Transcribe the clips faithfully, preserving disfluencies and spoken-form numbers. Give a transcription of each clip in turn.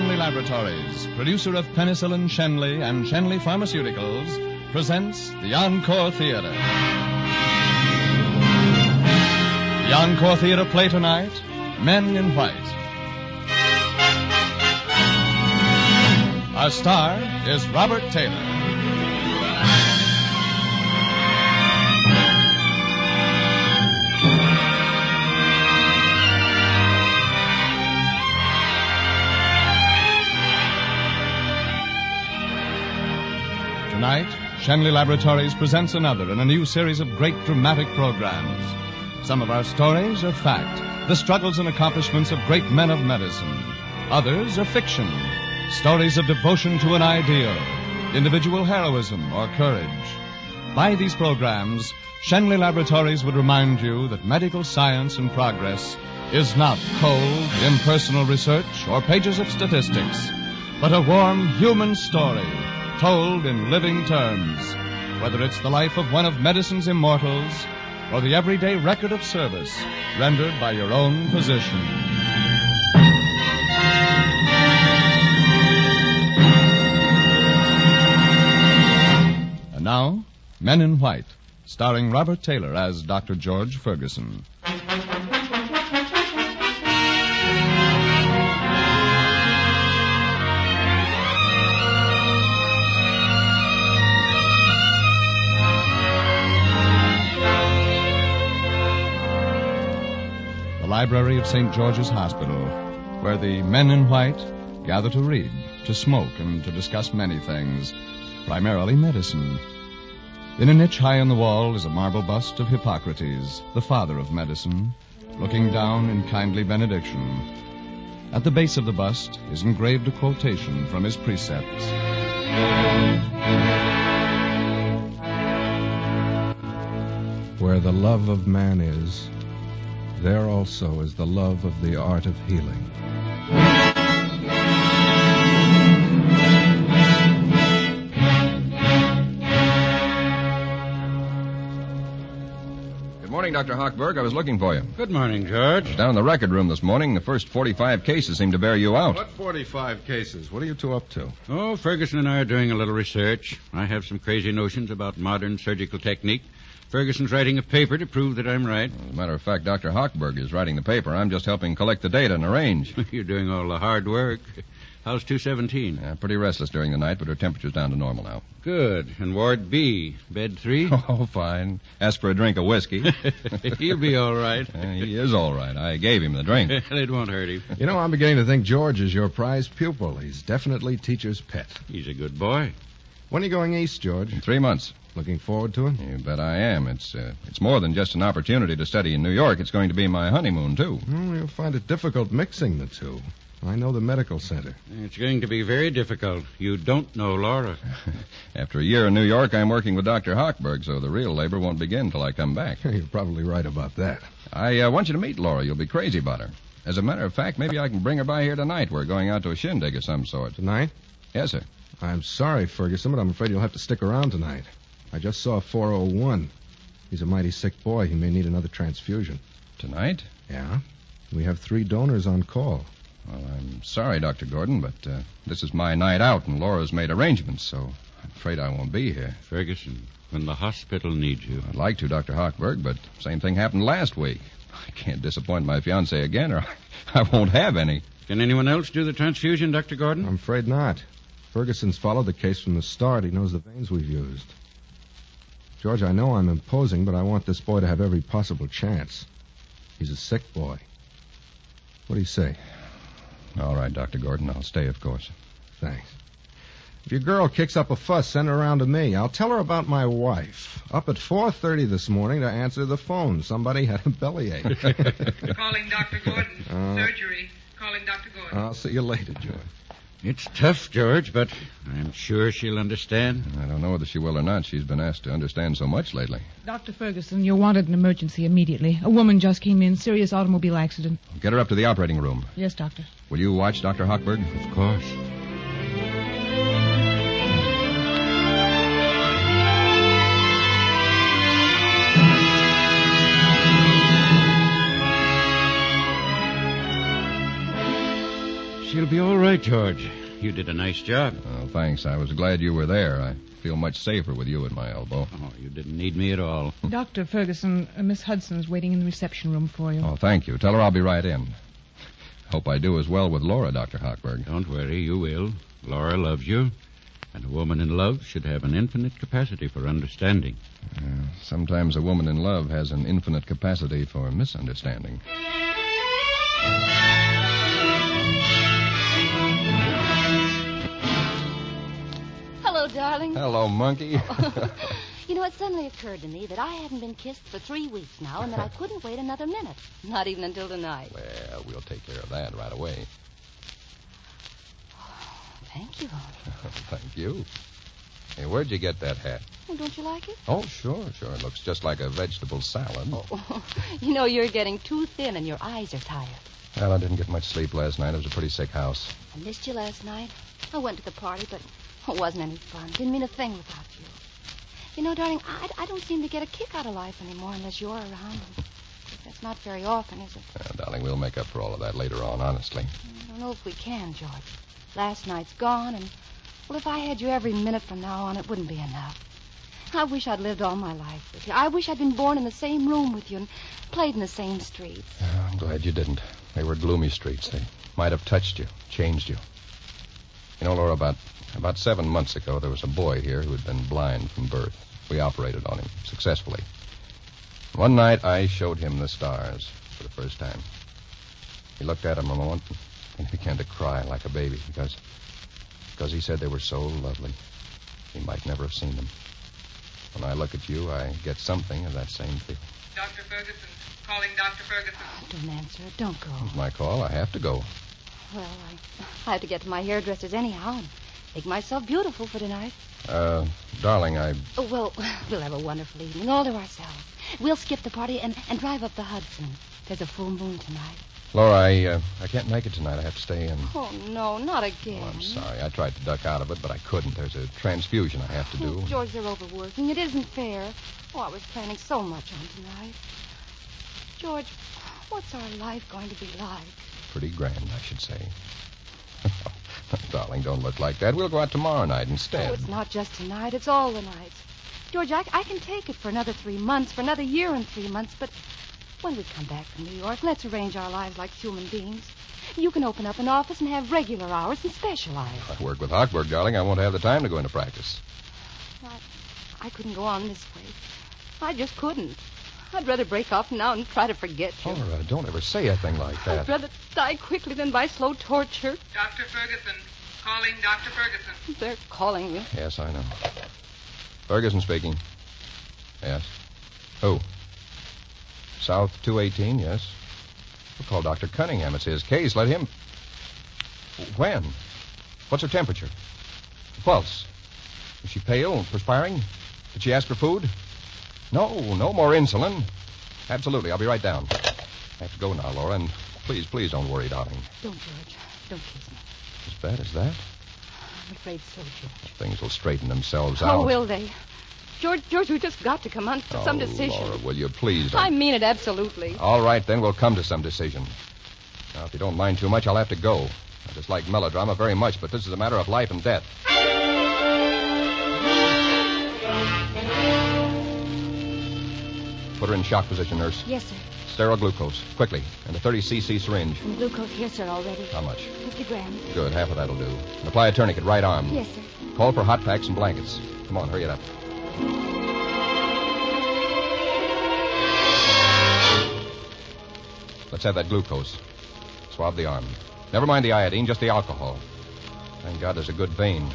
Shenley Laboratories, producer of Penicillin Shenley and Shenley Pharmaceuticals, presents the Encore Theater. The Encore Theater play tonight, Men in White. Our star is Robert Taylor. Tonight, Shenley Laboratories presents another in a new series of great dramatic programs. Some of our stories are fact, the struggles and accomplishments of great men of medicine. Others are fiction, stories of devotion to an ideal, individual heroism or courage. By these programs, Shenley Laboratories would remind you that medical science and progress is not cold, impersonal research or pages of statistics, but a warm human story told in living terms, whether it's the life of one of medicine's immortals or the everyday record of service rendered by your own physician. And now, Men in White, starring Robert Taylor as Doctor George Ferguson. Library of Saint George's Hospital, where the men in white gather to read, to smoke, and to discuss many things, primarily medicine. In a niche high on the wall is a marble bust of Hippocrates, the father of medicine, looking down in kindly benediction. At the base of the bust is engraved a quotation from his precepts. Where the love of man is, there also is the love of the art of healing. Good morning, Doctor Hochberg. I was looking for you. Good morning, George. Down in the record room this morning, the first forty-five cases seem to bear you out. What forty-five cases? What are you two up to? Oh, Ferguson and I are doing a little research. I have some crazy notions about modern surgical technique. Ferguson's writing a paper to prove that I'm right. As a matter of fact, Doctor Hochberg is writing the paper. I'm just helping collect the data and arrange. You're doing all the hard work. How's two seventeen? Yeah, pretty restless during the night, but her temperature's down to normal now. Good. And Ward B, bed three? Oh, fine. Ask for a drink of whiskey. He'll be all right. Uh, he is all right. I gave him the drink. It won't hurt him. You know, I'm beginning to think George is your prized pupil. He's definitely teacher's pet. He's a good boy. When are you going east, George? In three months. Looking forward to it? You bet I am. It's uh, it's more than just an opportunity to study in New York. It's going to be my honeymoon, too. Well, you'll find it difficult mixing the two. I know the medical center. It's going to be very difficult. You don't know Laura. After a year in New York, I'm working with Doctor Hochberg, so the real labor won't begin till I come back. You're probably right about that. I uh, want you to meet Laura. You'll be crazy about her. As a matter of fact, maybe I can bring her by here tonight. We're going out to a shindig of some sort. Tonight? Yes, sir. I'm sorry, Ferguson, but I'm afraid you'll have to stick around tonight. I just saw four oh one. He's a mighty sick boy. He may need another transfusion. Tonight? Yeah. We have three donors on call. Well, I'm sorry, Doctor Gordon, but uh, this is my night out, and Laura's made arrangements, so I'm afraid I won't be here. Ferguson, when the hospital needs you. I'd like to, Doctor Hochberg, but same thing happened last week. I can't disappoint my fiancée again, or I won't have any. Can anyone else do the transfusion, Doctor Gordon? I'm afraid not. Ferguson's followed the case from the start. He knows the veins we've used. George, I know I'm imposing, but I want this boy to have every possible chance. He's a sick boy. What do you say? All right, Doctor Gordon. I'll stay, of course. Thanks. If your girl kicks up a fuss, send her around to me. I'll tell her about my wife. Up at four thirty this morning to answer the phone. Somebody had a bellyache. Calling Doctor Gordon. Uh, Surgery. Calling Doctor Gordon. I'll see you later, George. It's tough, George, but I'm sure she'll understand. I don't know whether she will or not. She's been asked to understand so much lately. Doctor Ferguson, you're wanted in emergency immediately. A woman just came in. Serious automobile accident. Get her up to the operating room. Yes, doctor. Will you watch Doctor Hochberg? Of course. you'll be all right, George. You did a nice job. Oh, thanks. I was glad you were there. I feel much safer with you at my elbow. Oh, you didn't need me at all. Doctor Ferguson, uh, Miss Hudson's waiting in the reception room for you. Oh, thank you. Tell her I'll be right in. Hope I do as well with Laura, Doctor Hochberg. Don't worry, you will. Laura loves you. And a woman in love should have an infinite capacity for understanding. Uh, sometimes a woman in love has an infinite capacity for misunderstanding. Hello, darling. Hello, monkey. You know, it suddenly occurred to me that I hadn't been kissed for three weeks now and that I couldn't wait another minute. Not even until tonight. Well, we'll take care of that right away. Thank you. Thank you. Hey, where'd you get that hat? Well, don't you like it? Oh, sure, sure. It looks just like a vegetable salad. Oh, you know, you're getting too thin and your eyes are tired. Well, I didn't get much sleep last night. It was a pretty sick house. I missed you last night. I went to the party, but it wasn't any fun. Didn't mean a thing without you. You know, darling, I, I don't seem to get a kick out of life anymore unless you're around. That's not very often, is it? Uh, darling, we'll make up for all of that later on, honestly. I don't know if we can, George. Last night's gone, and, well, if I had you every minute from now on, it wouldn't be enough. I wish I'd lived all my life with you. I wish I'd been born in the same room with you and played in the same streets. Oh, I'm glad you didn't. They were gloomy streets. They might have touched you, changed you. You know, Laura, about, about seven months ago, there was a boy here who had been blind from birth. We operated on him successfully. One night, I showed him the stars for the first time. He looked at them a moment and began to cry like a baby because, because he said they were so lovely. He might never have seen them. When I look at you, I get something of that same feeling. Doctor Ferguson. Calling Doctor Ferguson. Don't answer it. Don't go. It's my call. I have to go. Well, I, I have to get to my hairdresser's anyhow and make myself beautiful for tonight. Uh, darling, I... Oh, well, we'll have a wonderful evening all to ourselves. We'll skip the party and, and drive up the Hudson. There's a full moon tonight. Laura, I, uh, I can't make it tonight. I have to stay in. Oh, no, not again. Oh, I'm sorry. I tried to duck out of it, but I couldn't. There's a transfusion I have to do. Oh, George, they're overworking. It isn't fair. Oh, I was planning so much on tonight. George, what's our life going to be like? Pretty grand, I should say. Darling, don't look like that. We'll go out tomorrow night instead. Oh, it's not just tonight. It's all the nights. George, I, I can take it for another three months, for another year and three months, but when we come back from New York, let's arrange our lives like human beings. You can open up an office and have regular hours and specialize. I work with Hochberg, darling. I won't have the time to go into practice. I, I couldn't go on this way. I just couldn't. I'd rather break off now and try to forget you. Laura, don't ever say a thing like that. I'd rather die quickly than by slow torture. Doctor Ferguson. Calling Doctor Ferguson. They're calling you. Yes, I know. Ferguson speaking. Yes. Who? South two eighteen, yes. We'll call Doctor Cunningham. It's his case. Let him... When? What's her temperature? Pulse? Is she pale, perspiring? Did she ask for food? No, no more insulin. Absolutely. I'll be right down. I have to go now, Laura, and please, please don't worry, darling. Don't, George. Don't kiss me. As bad as that? I'm afraid so, George. Things will straighten themselves Oh, out. will they? George, George, we've just got to come on to oh, some decision. Laura, will you please don't... I mean it absolutely. All right, then we'll come to some decision. Now, if you don't mind too much, I'll have to go. I dislike melodrama very much, but this is a matter of life and death. Put her in shock position, nurse. Yes, sir. Sterile glucose, quickly, and a thirty cc syringe. And glucose here, sir, already. How much? Fifty grams. Good, half of that'll do. And apply a tourniquet, right arm. Yes, sir. Call for hot packs and blankets. Come on, hurry it up. Let's have that glucose. Swab the arm. Never mind the iodine, just the alcohol. Thank God there's a good vein.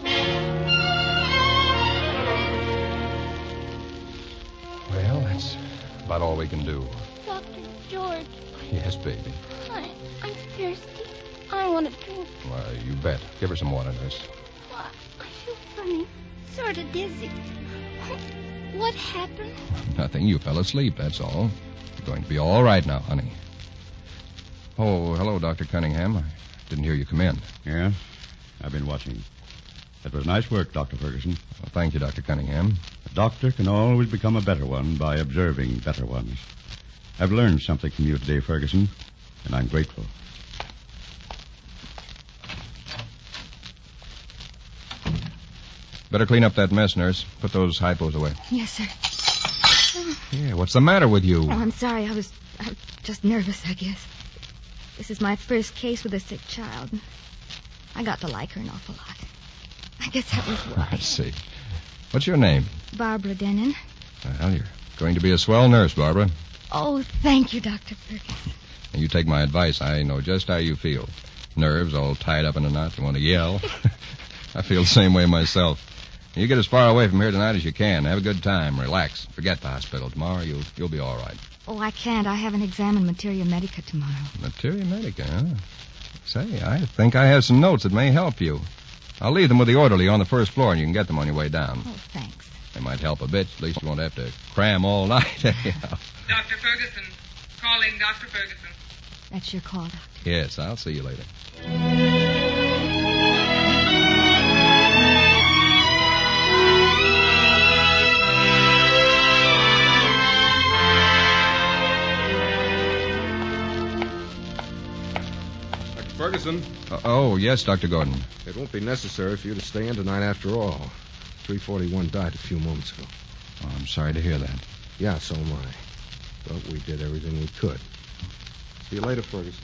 Well, that's about all we can do. Doctor George. Yes, baby. I, I'm thirsty. I want a drink. Why, you bet. Give her some water, nurse. Why, I feel funny. Sort of dizzy. What happened? Nothing. You fell asleep, that's all. You're going to be all right now, honey. Oh, hello, Doctor Cunningham. I didn't hear you come in. Yeah? I've been watching. That was nice work, Doctor Ferguson. Well, thank you, Doctor Cunningham. A doctor can always become a better one by observing better ones. I've learned something from you today, Ferguson, and I'm grateful. Better clean up that mess, nurse. Put those hypos away. Yes, sir. Yeah, what's the matter with you? Oh, I'm sorry. I was I'm just nervous, I guess. This is my first case with a sick child. I got to like her an awful lot. I guess that was why. I see. What's your name? Barbara Denon. Well, you're going to be a swell nurse, Barbara. Oh, thank you, Doctor Ferguson. And you take my advice. I know just how you feel. Nerves all tied up in a knot. You want to yell. I feel the same way myself. You get as far away from here tonight as you can. Have a good time. Relax. Forget the hospital. Tomorrow you'll you'll be all right. Oh, I can't. I have an exam in Materia Medica tomorrow. Materia Medica, huh? Say, I think I have some notes that may help you. I'll leave them with the orderly on the first floor, and you can get them on your way down. Oh, thanks. They might help a bit. At least you won't have to cram all night. Anyhow. Doctor Ferguson. Calling Doctor Ferguson. That's your call, Doctor. Yes, I'll see you later. Ferguson? Uh, oh, yes, Doctor Gordon. It won't be necessary for you to stay in tonight after all. three forty-one died a few moments ago. Oh, I'm sorry to hear that. Yeah, so am I. But we did everything we could. See you later, Ferguson.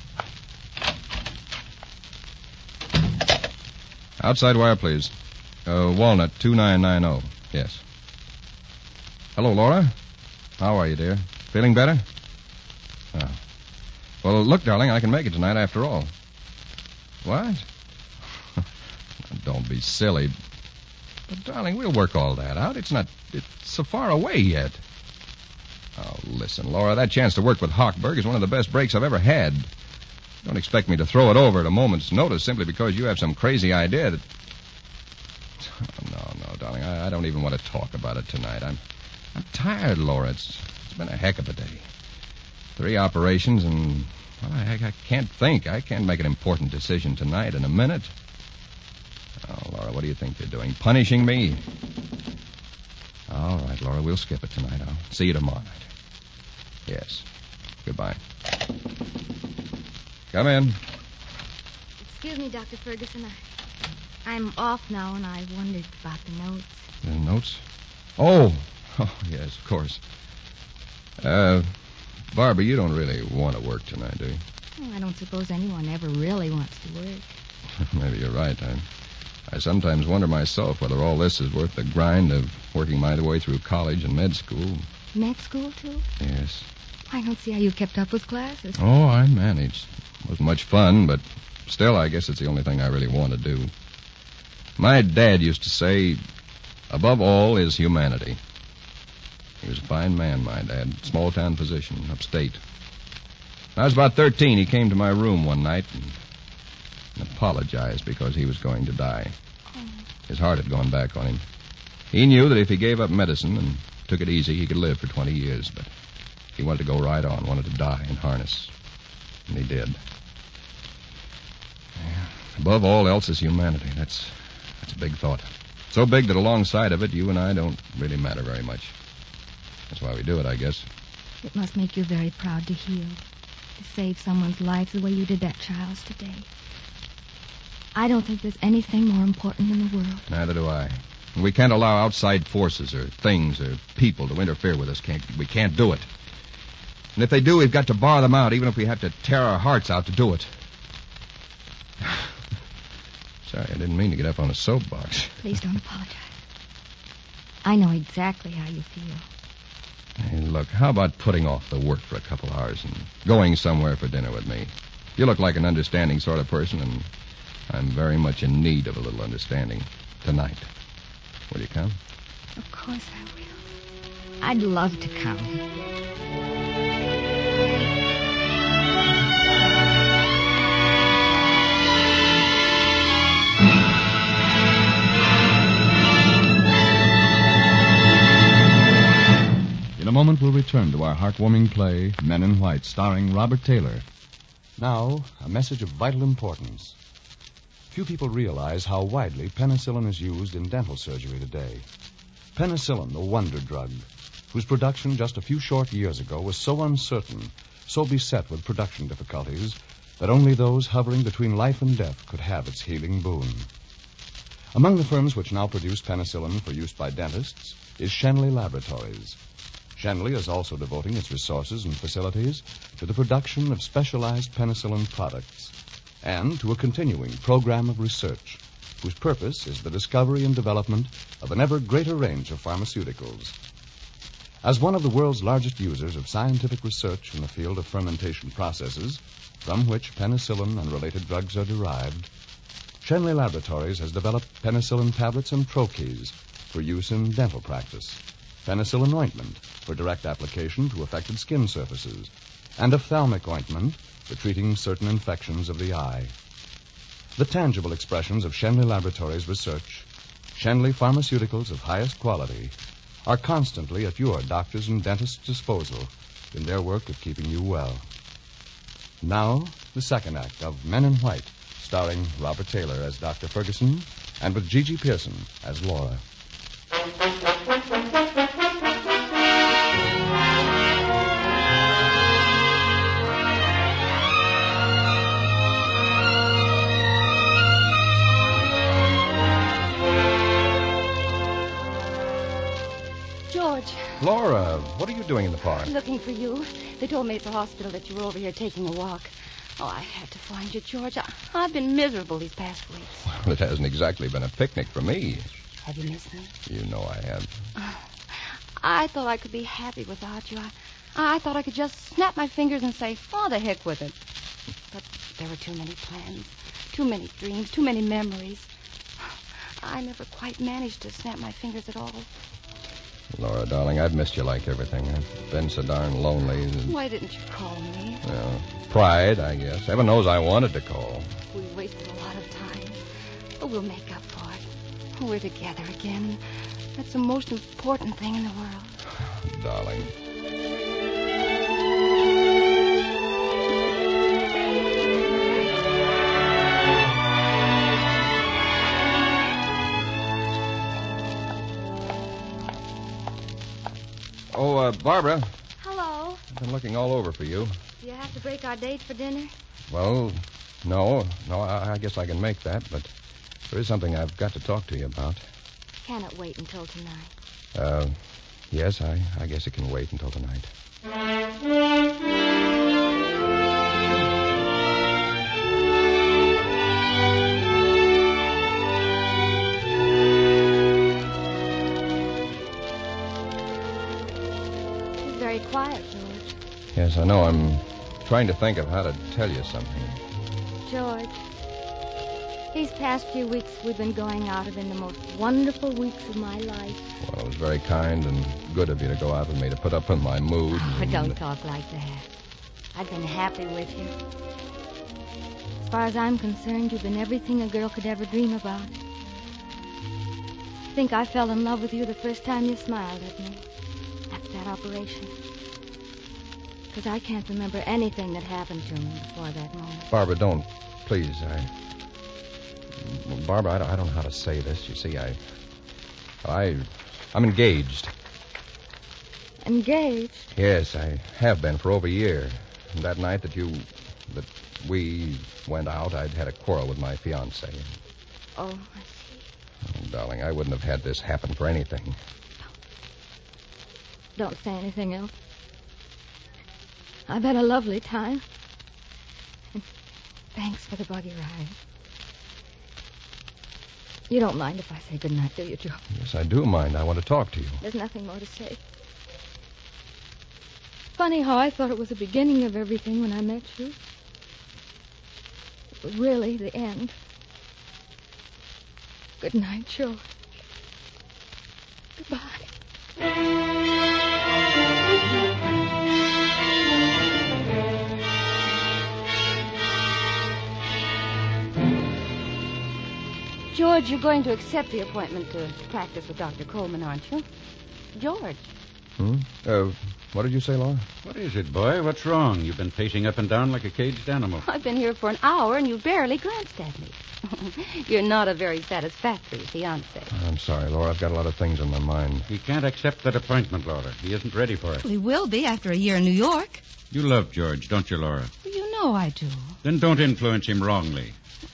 Outside wire, please. Uh, Walnut, two nine nine zero. Yes. Hello, Laura. How are you, dear? Feeling better? Oh. Well, look, darling, I can make it tonight after all. What? Don't be silly. But, darling, we'll work all that out. It's not... It's so far away yet. Oh, listen, Laura, that chance to work with Hochberg is one of the best breaks I've ever had. Don't expect me to throw it over at a moment's notice simply because you have some crazy idea that... Oh, no, no, darling, I, I don't even want to talk about it tonight. I'm I'm tired, Laura. It's, it's been a heck of a day. Three operations and... Well, I, I can't think. I can't make an important decision tonight in a minute. Oh, Laura, what do you think you're doing? Punishing me? All right, Laura, we'll skip it tonight. I'll see you tomorrow night. Yes. Goodbye. Come in. Excuse me, Doctor Ferguson. I, I'm off now, and I wondered about the notes. The notes? Oh. Oh, yes, of course. Uh... Barbara, you don't really want to work tonight, do you? Well, I don't suppose anyone ever really wants to work. Maybe you're right. I, I sometimes wonder myself whether all this is worth the grind of working my way through college and med school. Med school, too? Yes. I don't see how you kept up with classes. Oh, I managed. It wasn't much fun, but still, I guess it's the only thing I really want to do. My dad used to say, above all is humanity. He was a fine man, my dad. Small-town physician, upstate. When I was about thirteen, he came to my room one night and, and apologized because he was going to die. Oh. His heart had gone back on him. He knew that if he gave up medicine and took it easy, he could live for twenty years, but he wanted to go right on, wanted to die in harness. And he did. Yeah. Above all else is humanity. That's, that's a big thought. So big that alongside of it, you and I don't really matter very much. That's why we do it, I guess. It must make you very proud to heal, to save someone's life the way you did that child's today. I don't think there's anything more important in the world. Neither do I. And we can't allow outside forces or things or people to interfere with us. Can't, we can't do it. And if they do, we've got to bar them out, even if we have to tear our hearts out to do it. Sorry, I didn't mean to get up on a soapbox. Please don't apologize. I know exactly how you feel. Hey, look, how about putting off the work for a couple hours and going somewhere for dinner with me? You look like an understanding sort of person, and I'm very much in need of a little understanding tonight. Will you come? Of course I will. I'd love to come. In a moment, we'll return to our heartwarming play, Men in White, starring Robert Taylor. Now, a message of vital importance. Few people realize how widely penicillin is used in dental surgery today. Penicillin, the wonder drug, whose production just a few short years ago was so uncertain, so beset with production difficulties, that only those hovering between life and death could have its healing boon. Among the firms which now produce penicillin for use by dentists is Shenley Laboratories. Shenley is also devoting its resources and facilities to the production of specialized penicillin products and to a continuing program of research whose purpose is the discovery and development of an ever greater range of pharmaceuticals. As one of the world's largest users of scientific research in the field of fermentation processes, from which penicillin and related drugs are derived, Shenley Laboratories has developed penicillin tablets and troches for use in dental practice, penicillin ointment for direct application to affected skin surfaces, and ophthalmic ointment for treating certain infections of the eye. The tangible expressions of Shenley Laboratories' research, Shenley pharmaceuticals of highest quality, are constantly at your doctor's and dentist's disposal in their work of keeping you well. Now, the second act of Men in White, starring Robert Taylor as Doctor Ferguson and with Gigi Pearson as Laura. George. Laura, what are you doing in the park? Looking for you. They told me at the hospital that you were over here taking a walk. Oh, I had to find you, George. I, I've been miserable these past weeks. Well, it hasn't exactly been a picnic for me. Have you missed me? You know I have. Oh, I thought I could be happy without you. I, I thought I could just snap my fingers and say, oh, the heck with it. But there were too many plans, too many dreams, too many memories. I never quite managed to snap my fingers at all. Laura, darling, I've missed you like everything. I've been so darn lonely. And... Why didn't you call me? Well, pride, I guess. Heaven knows I wanted to call. We wasted a lot of time, but we'll make up for it. We're together again. That's the most important thing in the world. Darling. Oh, uh, Barbara. Hello. I've been looking all over for you. Do you have to break our date for dinner? Well, no. No, I, I guess I can make that, but there is something I've got to talk to you about. Can it wait until tonight? Uh, yes, I, I guess it can wait until tonight. Very quiet, George. Yes, I know. I'm trying to think of how to tell you something. George, these past few weeks we've been going out have been the most wonderful weeks of my life. Well, it was very kind and good of you to go out with me, to put up with my mood. Oh, and... don't talk like that. I've been happy with you. As far as I'm concerned, you've been everything a girl could ever dream about. I think I fell in love with you the first time you smiled at me. After that operation. Because I can't remember anything that happened to me before that moment. Barbara, don't. Please, I... Barbara, I don't, I don't know how to say this. You see, I... I... I'm engaged. Engaged? Yes, I have been for over a year. And that night that you... that we went out, I'd had a quarrel with my fiancée. Oh, I see. Oh, darling, I wouldn't have had this happen for anything. Don't say anything else. I've had a lovely time. And thanks for the buggy ride. You don't mind if I say goodnight, do you, Joe? Yes, I do mind. I want to talk to you. There's nothing more to say. Funny how I thought it was the beginning of everything when I met you. It was really the end. Good night, Joe. Goodbye. George, you're going to accept the appointment to practice with Doctor Coleman, aren't you? George. Hmm? Uh, what did you say, Laura? What is it, boy? What's wrong? You've been pacing up and down like a caged animal. I've been here for an hour, and you barely glanced at me. You're not a very satisfactory fiancé. I'm sorry, Laura. I've got a lot of things on my mind. He can't accept that appointment, Laura. He isn't ready for it. He will be after a year in New York. You love George, don't you, Laura? You know I do. Then don't influence him wrongly.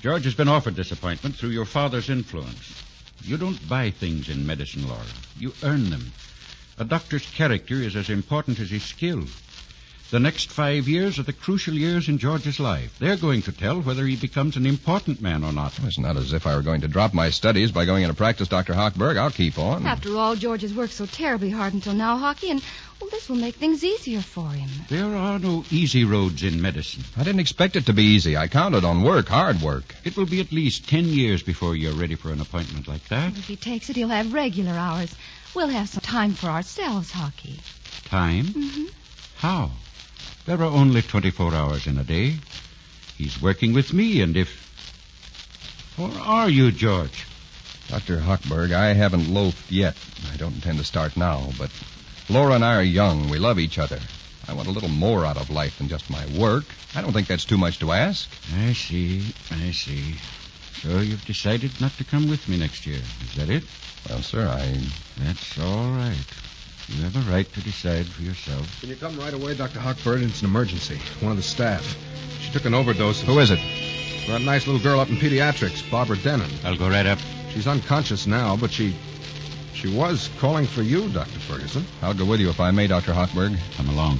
George has been offered this appointment through your father's influence. You don't buy things in medicine, Laura. You earn them. A doctor's character is as important as his skill. The next five years are the crucial years in George's life. They're going to tell whether he becomes an important man or not. It's not as if I were going to drop my studies by going into practice, Doctor Hochberg. I'll keep on. After all, George has worked so terribly hard until now, Hockey, and, well, this will make things easier for him. There are no easy roads in medicine. I didn't expect it to be easy. I counted on work, hard work. It will be at least ten years before you're ready for an appointment like that. If he takes it, he'll have regular hours. We'll have some time for ourselves, Hockey. Time? Mm-hmm. How? There are only twenty-four hours in a day. He's working with me, and if... Or are you, George? Doctor Hochberg, I haven't loafed yet. I don't intend to start now, but Laura and I are young. We love each other. I want a little more out of life than just my work. I don't think that's too much to ask. I see, I see. So you've decided not to come with me next year. Is that it? Well, sir, I... That's all right. You have a right to decide for yourself. Can you come right away, Doctor Hochberg? It's an emergency. One of the staff. She took an overdose. Of... Who is it? That nice little girl up in pediatrics, Barbara Denon. I'll go right up. She's unconscious now, but she... She was calling for you, Doctor Ferguson. I'll go with you if I may, Doctor Hochberg. Come along.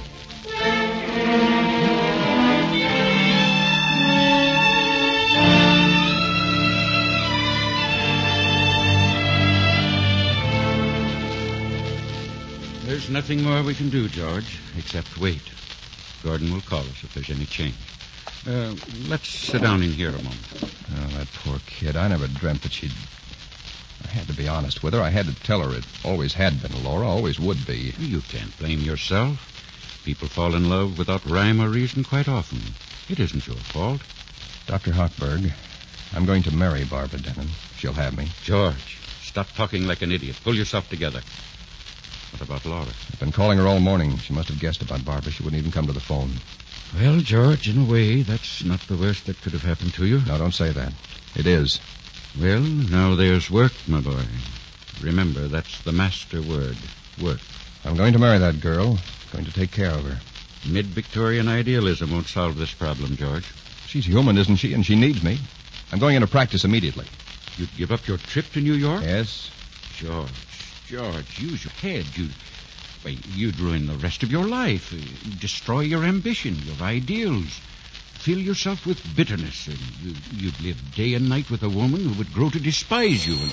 There's nothing more we can do, George, except wait. Gordon will call us if there's any change. Uh, let's sit down in here a moment. Oh, that poor kid. I never dreamt that she'd... I had to be honest with her. I had to tell her it always had been Laura, always would be. You can't blame yourself. People fall in love without rhyme or reason quite often. It isn't your fault. Doctor Hochberg, I'm going to marry Barbara Denon. She'll have me. George, stop talking like an idiot. Pull yourself together. What about Laura? I've been calling her all morning. She must have guessed about Barbara. She wouldn't even come to the phone. Well, George, in a way, that's not the worst that could have happened to you. No, don't say that. It is. Well, now there's work, my boy. Remember, that's the master word, work. I'm going to marry that girl. Going to take care of her. Mid-Victorian idealism won't solve this problem, George. She's human, isn't she? And she needs me. I'm going into practice immediately. You'd give up your trip to New York? Yes. George, George, use your head. You'd, well, you'd ruin the rest of your life. You'd destroy your ambition, your ideals. Fill yourself with bitterness. And you, you'd live day and night with a woman who would grow to despise you. And...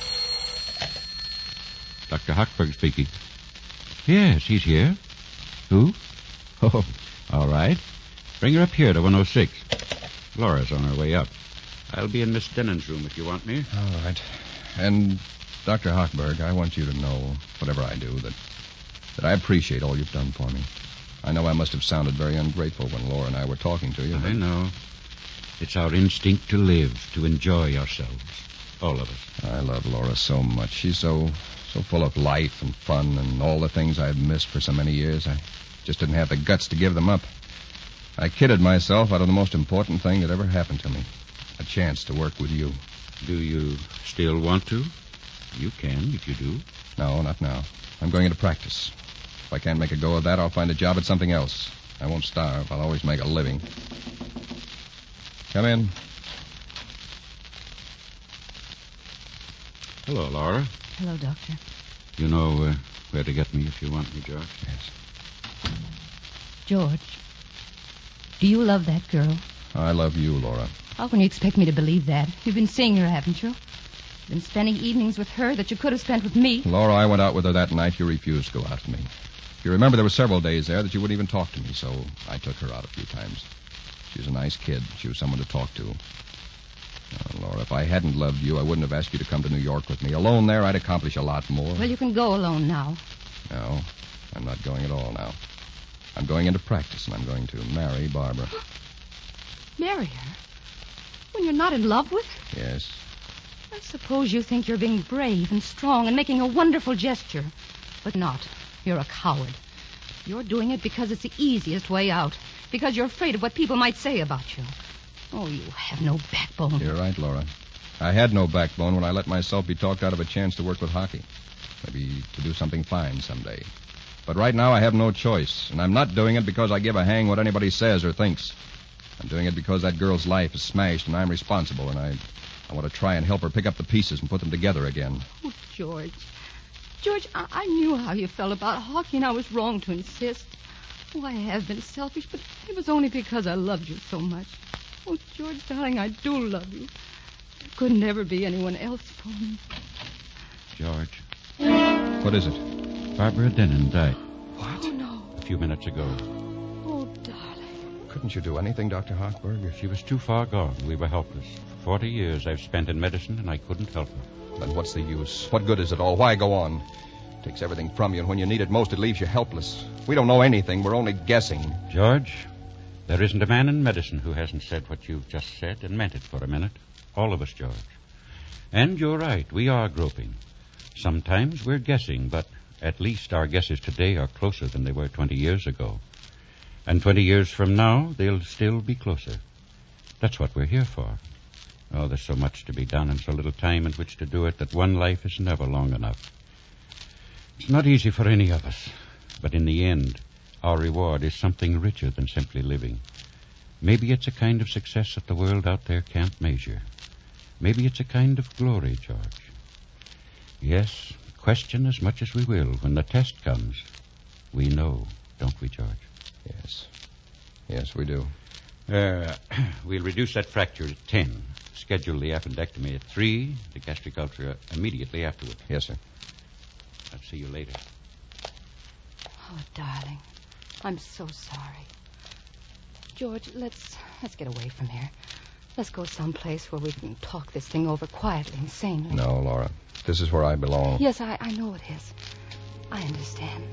Doctor Hochberg speaking. Yes, he's here. Who? Oh, all right. Bring her up here to one oh six. Laura's on her way up. I'll be in Miss Denon's room if you want me. All right. And, Doctor Hochberg, I want you to know, whatever I do, that that I appreciate all you've done for me. I know I must have sounded very ungrateful when Laura and I were talking to you. But... I know. It's our instinct to live, to enjoy ourselves. All of us. I love Laura so much. She's so so full of life and fun and all the things I've missed for so many years. I just didn't have the guts to give them up. I kidded myself out of the most important thing that ever happened to me. A chance to work with you. Do you still want to? You can, if you do. No, not now. I'm going into practice. If I can't make a go of that, I'll find a job at something else. I won't starve. I'll always make a living. Come in. Hello, Laura. Hello, Doctor. You know uh, where to get me if you want me, George? Yes. George, do you love that girl? I love you, Laura. How can you expect me to believe that? You've been seeing her, haven't you? Been spending evenings with her that you could have spent with me. Laura, I went out with her that night. You refused to go out with me. You remember there were several days there that you wouldn't even talk to me, so I took her out a few times. She was a nice kid. She was someone to talk to. Oh, Laura, if I hadn't loved you, I wouldn't have asked you to come to New York with me. Alone there, I'd accomplish a lot more. Well, you can go alone now. No, I'm not going at all now. I'm going into practice, and I'm going to marry Barbara. Marry her? When you're not in love with her? Yes. I suppose you think you're being brave and strong and making a wonderful gesture. But not. You're a coward. You're doing it because it's the easiest way out. Because you're afraid of what people might say about you. Oh, you have no backbone. You're right, Laura. I had no backbone when I let myself be talked out of a chance to work with hockey. Maybe to do something fine someday. But right now I have no choice, and I'm not doing it because I give a hang what anybody says or thinks. I'm doing it because that girl's life is smashed, and I'm responsible, and I, I want to try and help her pick up the pieces and put them together again. Oh, George. George, I, I knew how you felt about Hockey, and I was wrong to insist. Oh, I have been selfish, but it was only because I loved you so much. Oh, George, darling, I do love you. There could never be anyone else for me. George. What is it? Barbara Denon died. What? Oh, no. A few minutes ago. Oh, darling. Couldn't you do anything, Doctor Hochberg? She was too far gone. We were helpless. For forty years I've spent in medicine, and I couldn't help her. Then what's the use? What good is it all? Why go on? It takes everything from you, and when you need it most, it leaves you helpless. We don't know anything. We're only guessing. George, there isn't a man in medicine who hasn't said what you've just said and meant it for a minute. All of us, George. And you're right. We are groping. Sometimes we're guessing, but at least our guesses today are closer than they were twenty years ago. And twenty years from now, they'll still be closer. That's what we're here for. Oh, there's so much to be done and so little time in which to do it that one life is never long enough. It's not easy for any of us, but in the end, our reward is something richer than simply living. Maybe it's a kind of success that the world out there can't measure. Maybe it's a kind of glory, George. Yes, question as much as we will. When the test comes, we know, don't we, George? Yes. Yes, we do. Uh, we'll reduce that fracture to ten. Schedule the appendectomy at three, the gastric ulcer immediately afterward. Yes, sir. I'll see you later. Oh, darling, I'm so sorry. George, let's let's get away from here. Let's go someplace where we can talk this thing over quietly and sanely. No, Laura. This is where I belong. Yes, I, I know it is. I understand.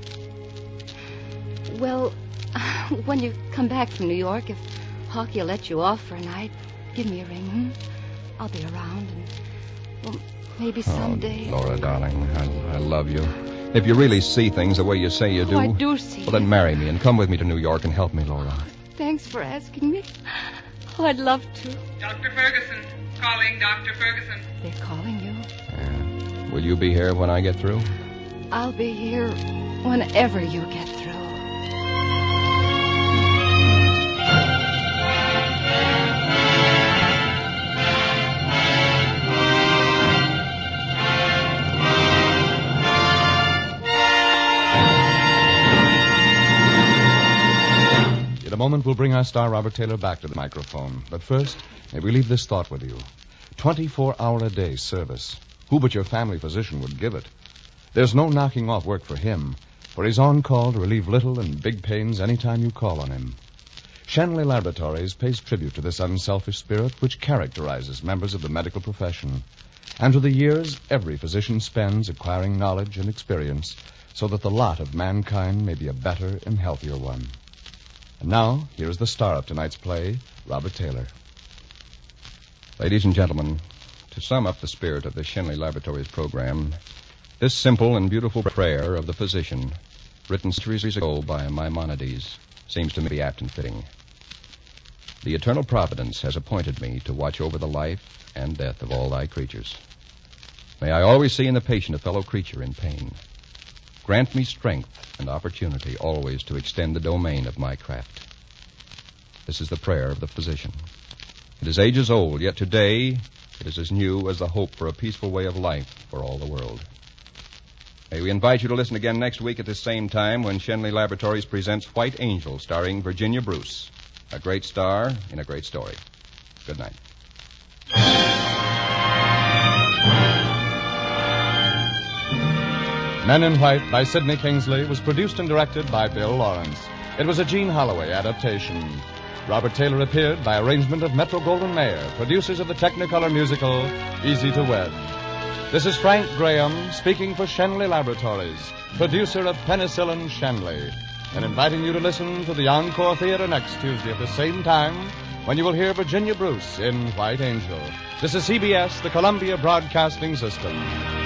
Well, when you come back from New York, if Hockey will let you off for a night, give me a ring. Hmm? I'll be around, and well, maybe someday. Oh, Laura, darling, I, I love you. If you really see things the way you say you do, oh, I do see. Well, then marry me and come with me to New York and help me, Laura. Thanks for asking me. Oh, I'd love to. Doctor Ferguson. Calling Doctor Ferguson. They're calling you. Yeah. Will you be here when I get through? I'll be here whenever you get through. In a moment, we'll bring our star, Robert Taylor, back to the microphone. But first, may we leave this thought with you. twenty-four hour a day service. Who but your family physician would give it? There's no knocking off work for him, for he's on call to relieve little and big pains any time you call on him. Shenley Laboratories pays tribute to this unselfish spirit which characterizes members of the medical profession. And to the years every physician spends acquiring knowledge and experience so that the lot of mankind may be a better and healthier one. And now, here is the star of tonight's play, Robert Taylor. Ladies and gentlemen, to sum up the spirit of the Shenley Laboratories program, this simple and beautiful prayer of the physician, written centuries ago by Maimonides, seems to me to be apt and fitting. The eternal providence has appointed me to watch over the life and death of all thy creatures. May I always see in the patient a fellow creature in pain. Grant me strength and opportunity always to extend the domain of my craft. This is the prayer of the physician. It is ages old, yet today it is as new as the hope for a peaceful way of life for all the world. May we invite you to listen again next week at this same time when Shenley Laboratories presents White Angel, starring Virginia Bruce, a great star in a great story. Good night. Men in White by Sidney Kingsley was produced and directed by Bill Lawrence. It was a Gene Holloway adaptation. Robert Taylor appeared by arrangement of Metro-Goldwyn-Mayer, producers of the Technicolor musical Easy to Wed. This is Frank Graham speaking for Shenley Laboratories, producer of Penicillin Shenley, and inviting you to listen to the Encore Theater next Tuesday at the same time when you will hear Virginia Bruce in White Angel. This is C B S, the Columbia Broadcasting System.